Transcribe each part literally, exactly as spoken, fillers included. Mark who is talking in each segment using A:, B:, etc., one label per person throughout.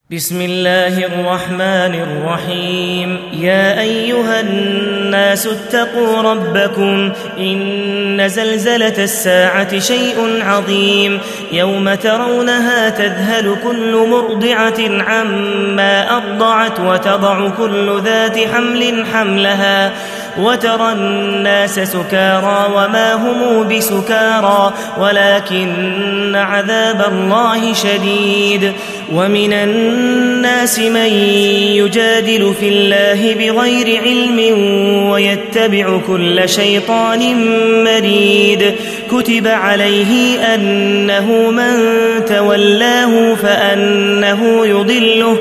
A: بسم الله الرحمن الرحيم. يا أيها الناس اتقوا ربكم إن زلزلة الساعة شيء عظيم يوم ترونها تذهل كل مرضعة عما أرضعت وتضع كل ذات حمل حملها وترى الناس سكارى وما هم بسكارى ولكن عذاب الله شديد. ومن الناس من يجادل في الله بغير علم ويتبع كل شيطان مريد. كتب عليه أنه من تولاه فأنه يضله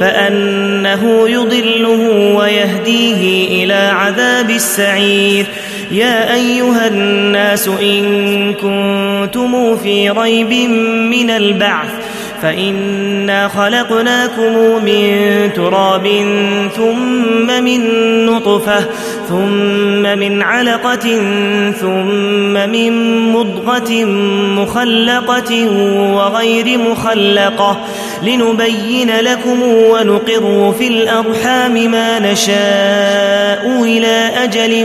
A: فأنه يضله ويهديه إلى عذاب السعير. يا أيها الناس إن كنتم في ريب من البعث فإنا خلقناكم من تراب ثم من نطفة ثم من علقة ثم من مضغة مخلقة وغير مخلقة لنبين لكم ونقر في الأرحام ما نشاء إلى أجل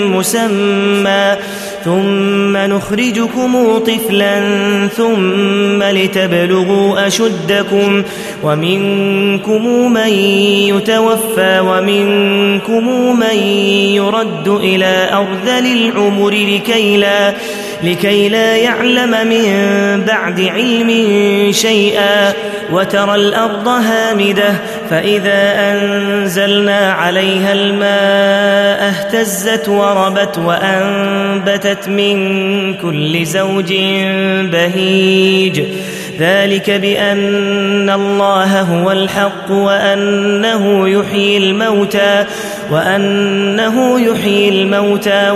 A: مسمى ثم نخرجكم طفلا ثم لتبلغوا أشدكم ومنكم من يتوفى ومنكم من يرد إلى أرذل العمر لكي لا, لكي لا يعلم من بعد علم شيئا. وترى الأرض هامدة فإذا أنزلنا عليها الماء اهتزت وربت وأنبتت من كل زوج بهيج. ذلك بأن الله هو الحق وأنه يحيي الموتى وأنه يحيي الموتى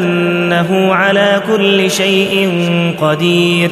A: وأنه على كل شيء قدير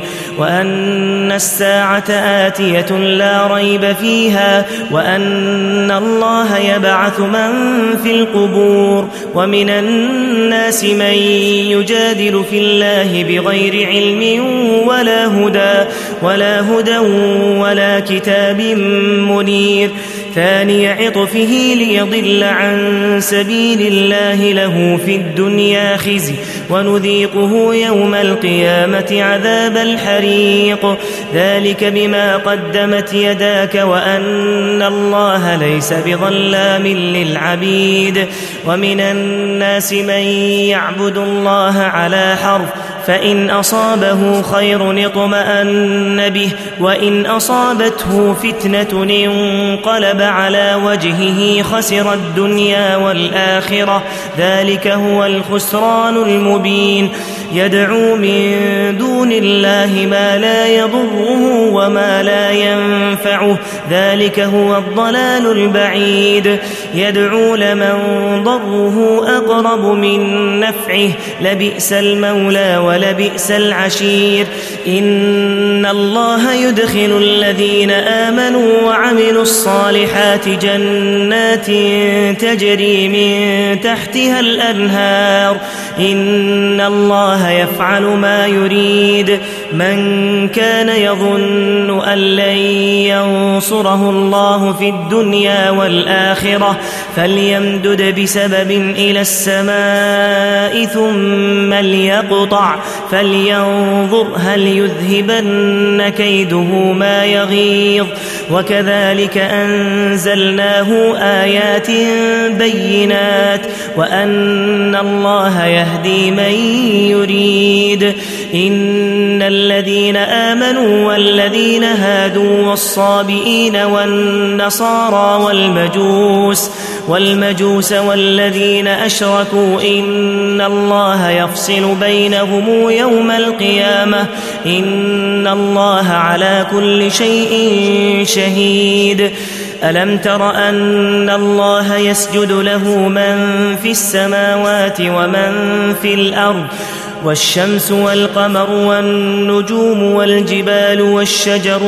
A: وأن الساعة آتية لا ريب فيها وأن الله يبعث من في القبور. ومن الناس من يجادل في الله بغير علم ولا هدى ولا هدى ولا كتاب منير. ثاني عطفه ليضل عن سبيل الله له في الدنيا خزي ونذيقه يوم القيامة عذاب الحريق. ذلك بما قدمت يداك وأن الله ليس بظلام للعبيد. ومن الناس من يعبد الله على حرف فإن أصابه خير اطمأن به وإن أصابته فتنة انقلب على وجهه خسر الدنيا والآخرة ذلك هو الخسران المبين. يدعو من دون الله ما لا يضره وما لا ينفعه ذلك هو الضلال البعيد. يدعو لمن ضره أقرب من نفعه لبئس المولى ولبئس العشير. إن الله يدخل الذين آمنوا وعملوا الصالحات جنات تجري من تحتها الأنهار إن الله يفعل ما يريد. من كان يظن أن لن ينصره الله في الدنيا والآخرة فليمدد بسبب إلى السماء ثم ليقطع فلينظر هل يذهبن كيده ما يغيظ. وكذلك أنزلناه آيات بينات وأن الله يهدي من يريد. إن الذين آمنوا والذين هادوا والصابئين والنصارى والمجوس والمجوس والذين أشركوا إن الله يفصل بينهم يوم القيامة إن الله على كل شيء شهيد. ألم تر أن الله يسجد له من في السماوات ومن في الأرض والشمس والقمر والنجوم والجبال والشجر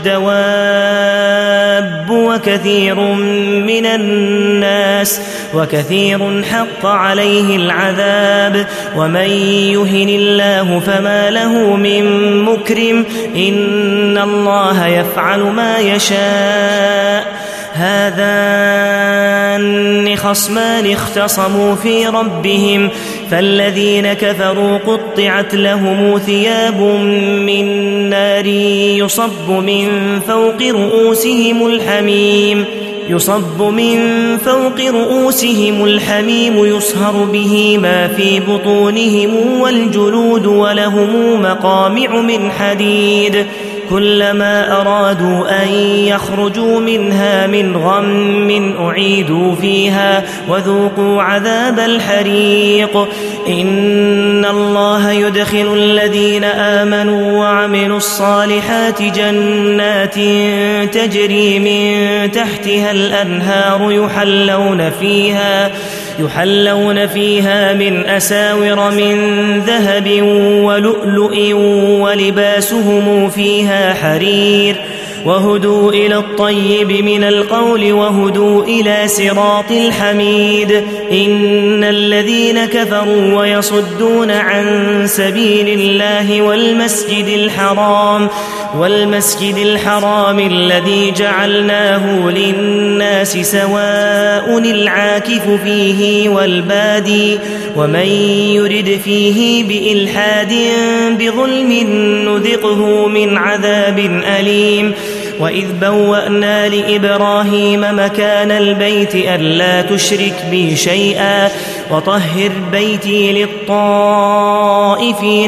A: والدواب وكثير من الناس وكثير حق عليه العذاب. ومن يهن الله فما له من مكرم إن الله يفعل ما يشاء هذان خصمان اختصموا في ربهم فالذين كفروا قطعت لهم ثياب من نار يصب من فوق رؤوسهم الحميم يصب من فوق رؤوسهم الحميم يصهر به ما في بطونهم والجلود ولهم مقامع من حديد كلما أرادوا أن يخرجوا منها من غم أعيدوا فيها وذوقوا عذاب الحريق إن الله يدخل الذين آمنوا وعملوا الصالحات جنات تجري من تحتها الأنهار يحلون فيها يحلون فيها من أساور من ذهب ولؤلؤ ولباسهم فيها حرير وهدوا إلى الطيب من القول وهدوا إلى صراط الحميد إن الذين كفروا ويصدون عن سبيل الله والمسجد الحرام والمسجد الحرام الذي جعلناه للناس سواء العاكف فيه والبادي ومن يرد فيه بإلحاد بظلم نذقه من عذاب أليم وإذ بوأنا لإبراهيم مكان البيت ألا تشرك بي شيئا وطهر بيتي للطائفين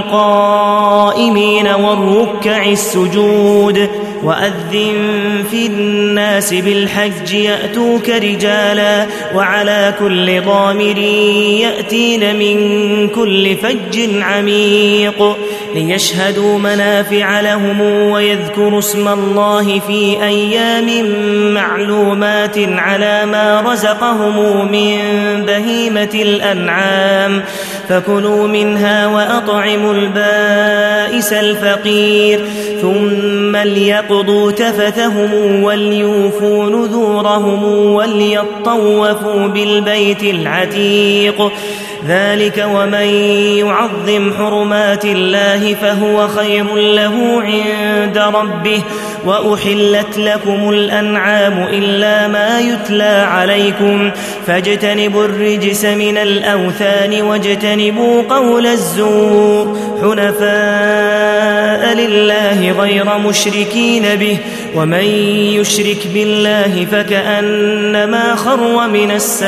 A: والقائمين والركع السجود وأذن في الناس بالحج يأتوك رجالا وعلى كل ضامر يأتين من كل فج عميق ليشهدوا منافع لهم ويذكروا اسم الله في أيام معلومات على ما رزقهم من بهيمة الأنعام فكلوا منها وأطعموا البائس الفقير ثم ليقضوا تفثهم وليوفوا نذورهم وليطوفوا بالبيت العتيق ذلك ومن يعظم حرمات الله فهو خير له عند ربه وأحلت لكم الأنعام إلا ما يتلى عليكم فاجتنبوا الرجس من الأوثان واجتنبوا قول الزور حنفاء لله غير مشركين به ومن يشرك بالله فكأنما خر من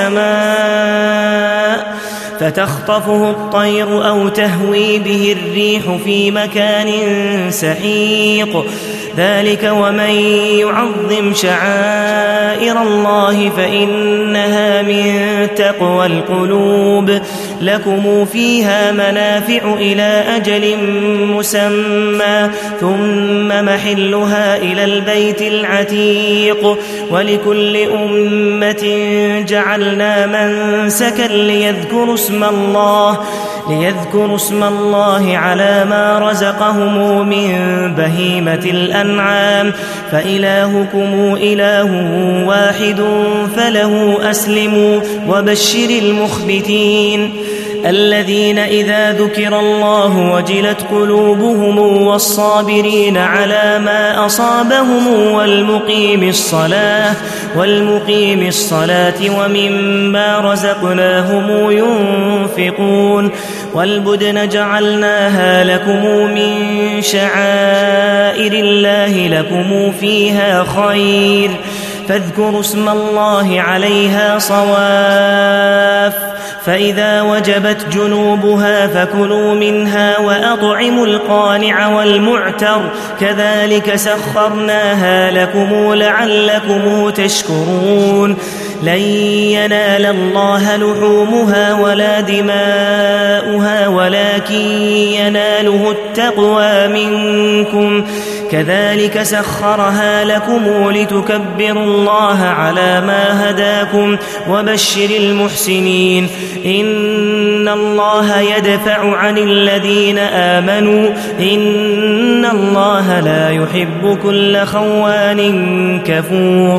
A: السماء فتخطفه الطير أو تهوي به الريح في مكان سحيق ذلك ومن يعظم شعائر الله فإنها من تقوى القلوب لكم فيها منافع إلى أجل مسمى ثم محلها إلى البيت العتيق ولكل أمة جعلنا منسكا ليذكروا اسم الله ليذكروا اسم الله على ما رزقهم من بهيمة الأنعام فإلهكم إله واحد فله أسلموا وبشر المخبتين الذين إذا ذكر الله وجلت قلوبهم والصابرين على ما أصابهم والمقيم الصلاة والمقيم الصلاة ومما رزقناهم ينفقون والبدن جعلناها لكم من شعائر الله لكم فيها خير فاذكروا اسم الله عليها صواف فإذا وجبت جنوبها فكلوا منها وأطعموا القانع والمعتر كذلك سخرناها لكم لعلكم تشكرون لن ينال الله لحومها ولا دماؤها ولكن يناله التقوى منكم كذلك سخرها لكم لتكبروا الله على ما هداكم وبشر المحسنين إن الله يدفع عن الذين آمنوا إن الله لا يحب كل خوان كفور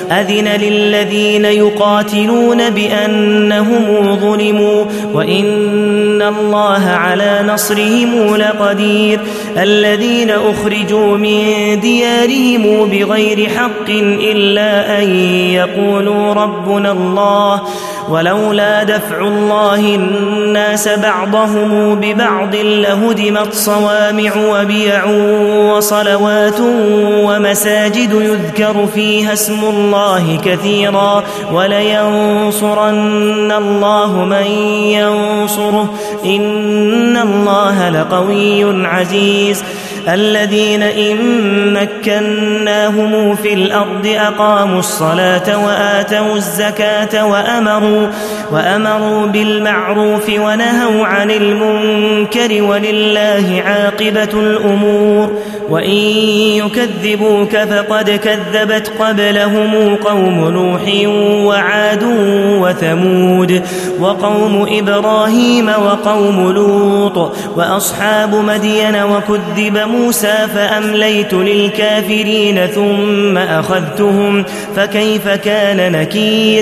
A: أذن للذين يقاتلون بأنهم ظلموا وإن الله على نصرهم لقدير الذين أخرجوا من ديارهم بغير حق إلا أن يقولوا ربنا الله ولولا دفع الله الناس بعضهم ببعض لهدمت صوامع وبيع وصلوات ومساجد يذكر فيها اسم الله كثيرا ولينصرن الله من ينصره إن الله لقوي عزيز الذين إن مكناهم في الأرض أقاموا الصلاة وآتوا الزكاة وأمروا, وأمروا بالمعروف ونهوا عن المنكر ولله عاقبة الأمور وإن يكذبوك فقد كذبت قبلهم قوم نوح وعاد وثمود وقوم إبراهيم وقوم لوط وأصحاب مدين وكذب موسى فأمليت للكافرين ثم أخذتهم فكيف كان نكير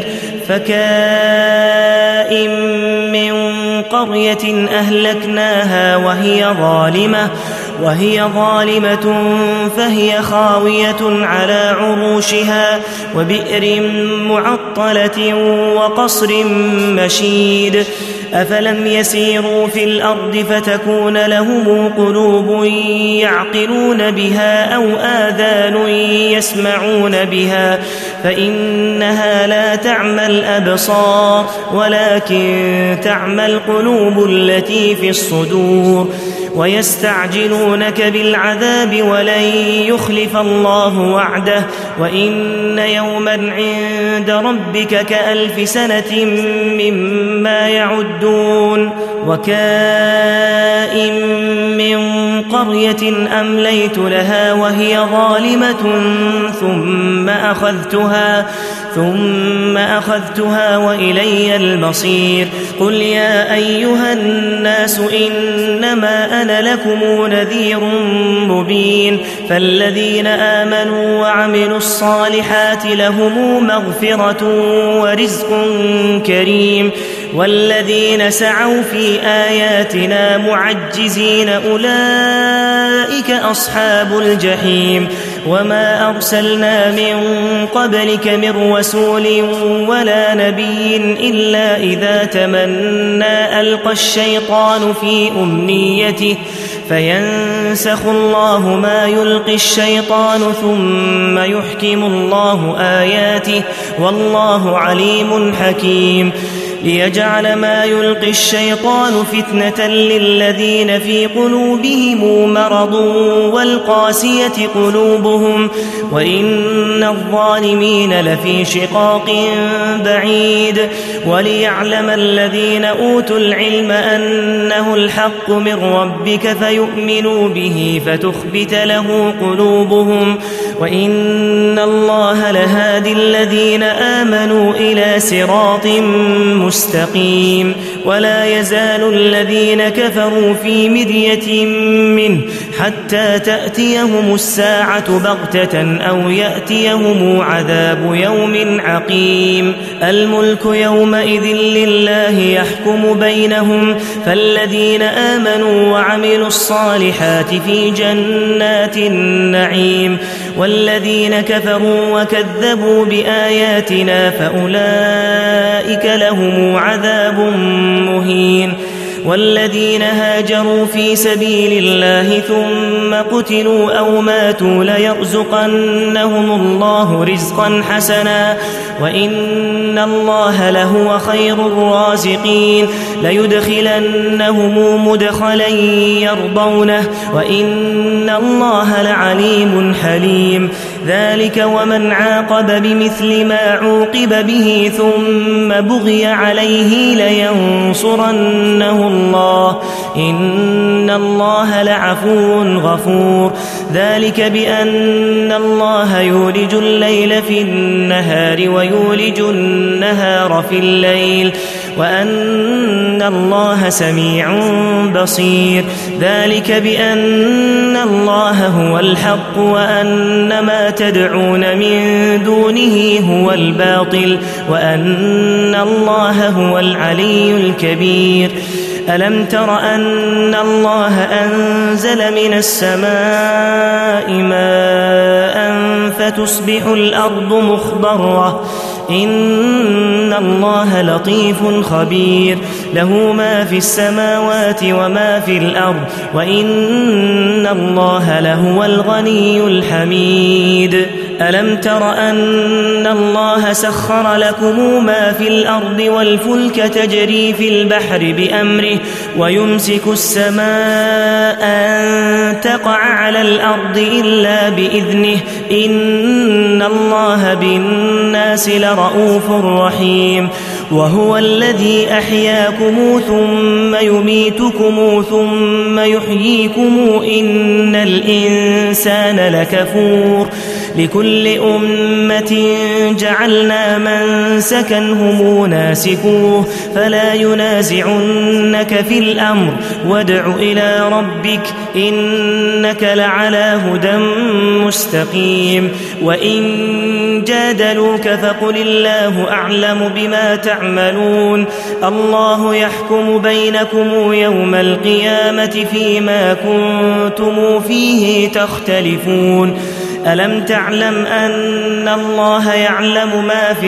A: فكائن من قرية أهلكناها وهي ظالمة وهي ظالمة فهي خاوية على عروشها وبئر معطلة وقصر مشيد أفلم يسيروا في الأرض فتكون لهم قلوب يعقلون بها أو آذان يسمعون بها فإنها لا تعمى الأبصار ولكن تعمى القلوب التي في الصدور ويستعجلونك بالعذاب ولن يخلف الله وعده وإن يوما عند ربك كألف سنة مما يعدون وكائن من قرية أمليت لها وهي ظالمة ثم أخذتها ثم أخذتها وإلي المصير قل يا أيها الناس إنما أنا لكم نذير مبين فالذين آمنوا وعملوا الصالحات لهم مغفرة ورزق كريم والذين سعوا في آياتنا معجزين أولئك أصحاب الجحيم وما أرسلنا من قبلك من رسول ولا نبي إلا إذا تمنى ألقى الشيطان في أمنيته فينسخ الله ما يلقي الشيطان ثم يحكم الله آياته والله عليم حكيم ليجعل ما يلقي الشيطان فتنة للذين في قلوبهم مرض والقاسية قلوبهم وإن الظالمين لفي شقاق بعيد وليعلم الذين أوتوا العلم أنه الحق من ربك فيؤمنوا به فتخبت له قلوبهم وإن الله لهادي الذين آمنوا إلى صراط مستقيم ولا يزال الذين كفروا في مرية منه حتى تأتيهم الساعة بغتة أو يأتيهم عذاب يوم عقيم الملك يومئذ لله يحكم بينهم فالذين آمنوا وعملوا الصالحات في جنات النعيم والذين كفروا وكذبوا بآياتنا فأولئك لهم عذاب مهين والذين هاجروا في سبيل الله ثم قتلوا أو ماتوا ليرزقنهم الله رزقا حسنا وإن الله لهو خير الرازقين ليدخلنهم مدخلا يرضونه وإن الله لعليم حليم ذلك ومن عاقب بمثل ما عوقب به ثم بغي عليه لينصرنه الله إن الله لعفو غفور ذلك بأن الله يولج الليل في النهار ويولج النهار في الليل وأن الله سميع بصير. ذلك بأن الله هو الحق وأن ما تدعون من دونه هو الباطل وأن الله هو العلي الكبير. ألم تر أن الله أنزل من السماء ماء فتصبح الأرض مخضرة إن الله لطيف خبير له ما في السماوات وما في الأرض وإن الله لهو الغني الحميد. ألم تر أن الله سخر لكم ما في الأرض والفلك تجري في البحر بأمره ويمسك السماء أن تقع على الأرض إلا بإذنه إن الله بالناس لرؤوف رحيم. وهو الذي أحياكم ثم يميتكم ثم يحييكم إن الإنسان لكفور. لكل أمة جعلنا منسكا هم ناسكوه فلا ينازعنك في الأمر وادع إلى ربك إنك لعلى هدى مستقيم. وإن جادلوك فقل الله أعلم بما تعملون الله يحكم بينكم يوم القيامة فيما كنتم فيه تختلفون. ألم تعلم أن الله يعلم ما في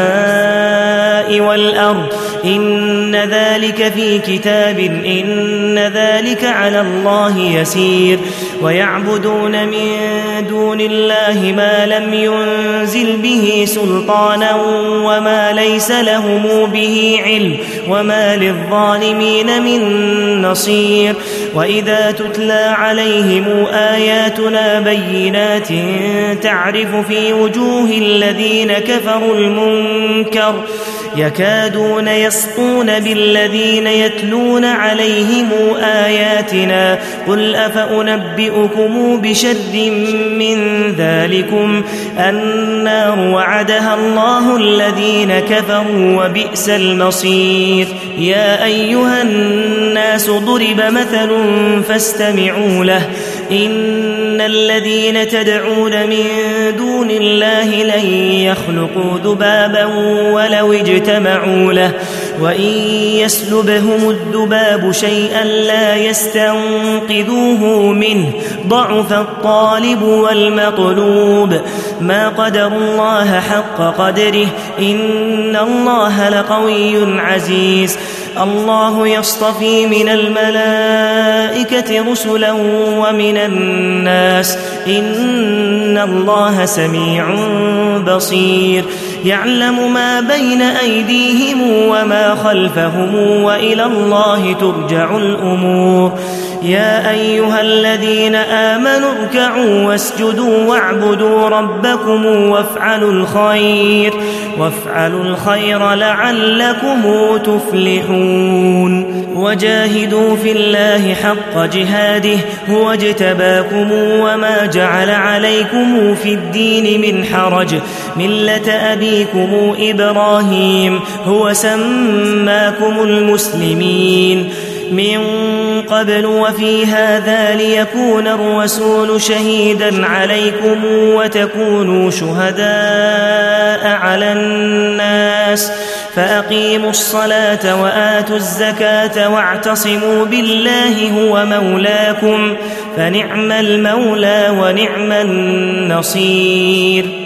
A: السماء والأرض إن ذلك في كتاب إن ذلك على الله يسير. ويعبدون من دون الله ما لم ينزل به سلطانا وما ليس لهم به علم وما للظالمين من نصير. وإذا تتلى عليهم آياتنا بينات تعرف في وجوه الذين كفروا المنكر يكادون يسطون بالذين يتلون عليهم آياتنا قل أفأنبئكم بشر من ذلكم النار وعدها الله الذين كفروا وبئس المصير. يا أيها الناس ضرب مثل فاستمعوا له إن الذين تدعون من دون الله لن يخلقوا ذبابا ولو اجتمعوا له وإن يسلبهم الذباب شيئا لا يستنقذوه منه ضعف الطالب والمطلوب. ما قدروا الله حق قدره إن الله لقوي عزيز. الله يصطفي من الملائكة رسلا ومن الناس إن الله سميع بصير. يعلم ما بين أيديهم وما خلفهم وإلى الله ترجع الأمور. يا أيها الذين آمنوا اركعوا واسجدوا واعبدوا ربكم وافعلوا الخير وافعلوا الخير لعلكم تفلحون. وجاهدوا في الله حق جهاده هو اجتباكم وما جعل عليكم في الدين من حرج ملة أبيكم إبراهيم هو سماكم المسلمين من قبل وفي هذا ليكون الرسول شهيدا عليكم وتكونوا شهداء على الناس فأقيموا الصلاة وآتوا الزكاة واعتصموا بالله هو مولاكم فنعم المولى ونعم النصير.